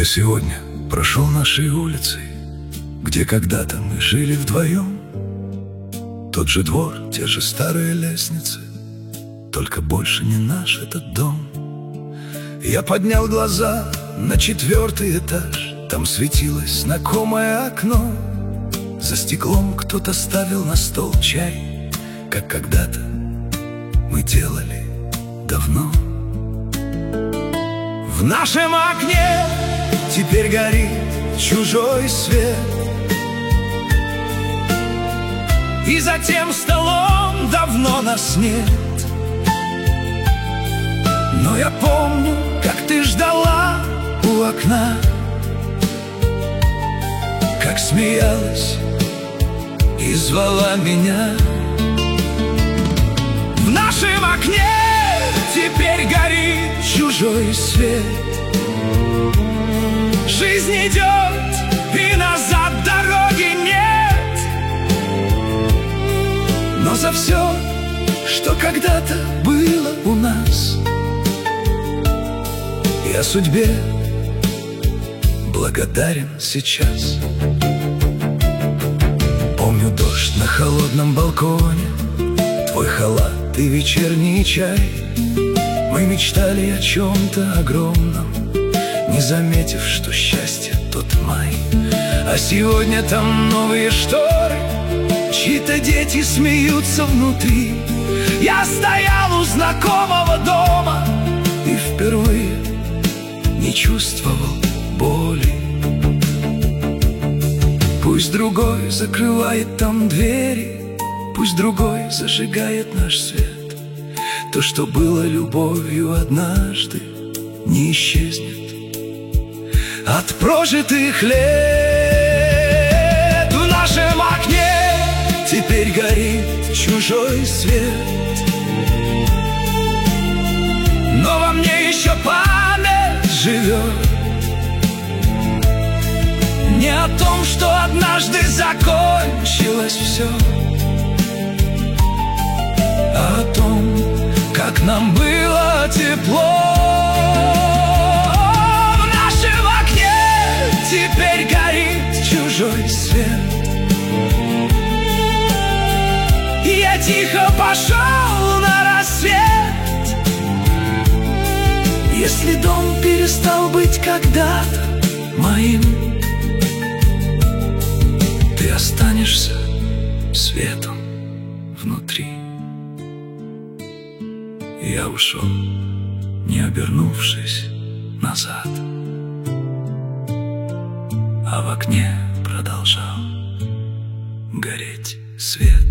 Я сегодня прошел нашей улицей, где когда-то мы жили вдвоем. Тот же двор, те же старые лестницы, только больше не наш этот дом. Я поднял глаза на 4-й этаж. Там светилось знакомое окно. За стеклом кто-то ставил на стол чай, как когда-то мы делали давно. В нашем окне теперь горит чужой свет, и за тем столом давно нас нет. Но я помню, как ты ждала у окна, как смеялась и звала меня. В нашем окне теперь горит чужой свет. Жизнь идет, и назад дороги нет. Но за все, что когда-то было у нас, я судьбе благодарен сейчас. Помню дождь на холодном балконе, твой халат и вечерний чай. Мы мечтали о чем-то огромном, не заметив, что счастье тот май. А сегодня там новые шторы, чьи-то дети смеются внутри. Я стоял у знакомого дома и впервые не чувствовал боли. Пусть другой закрывает там двери, пусть другой зажигает наш свет. То, что было любовью однажды, не исчезнет от прожитых лет. В нашем окне теперь горит чужой свет, но во мне еще память живет. Не о том, что однажды закончилось все, а о том, как нам было тепло. В нашем окне теперь горит чужой свет, и я тихо пошел на рассвет. Если дом перестал быть когда-то моим, ты останешься светом внутри. Я ушел, не обернувшись назад, а в окне продолжал гореть свет.